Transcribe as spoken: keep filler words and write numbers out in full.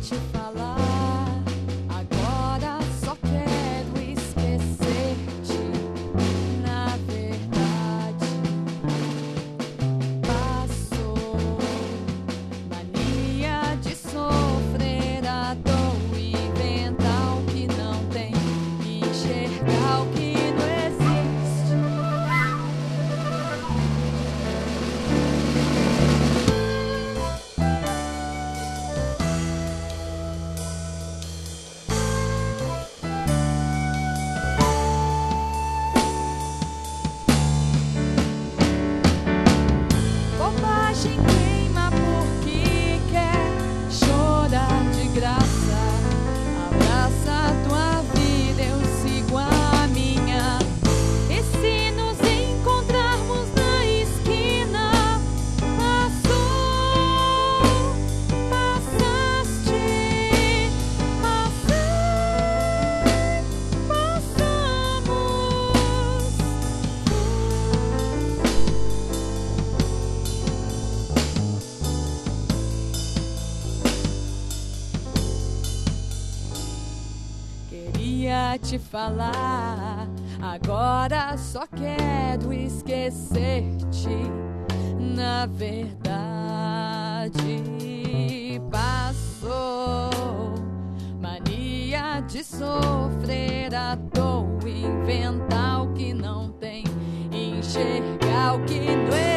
te falar, agora só quero esquecer-te. Na verdade, passou mania de sofrer à toa, inventar o que não tem, enxergar o que não existe. Bobagem queima porque quer chorar de graça. Abraça a tua vida, eu sigo a minha. E se nos encontrarmos na esquina, passou, passaste, passei, passamos. Queria te falar, agora só quero esquecer-te. Na verdade, passou mania de sofrer à toa, inventar o que não tem, enxergar o que não é.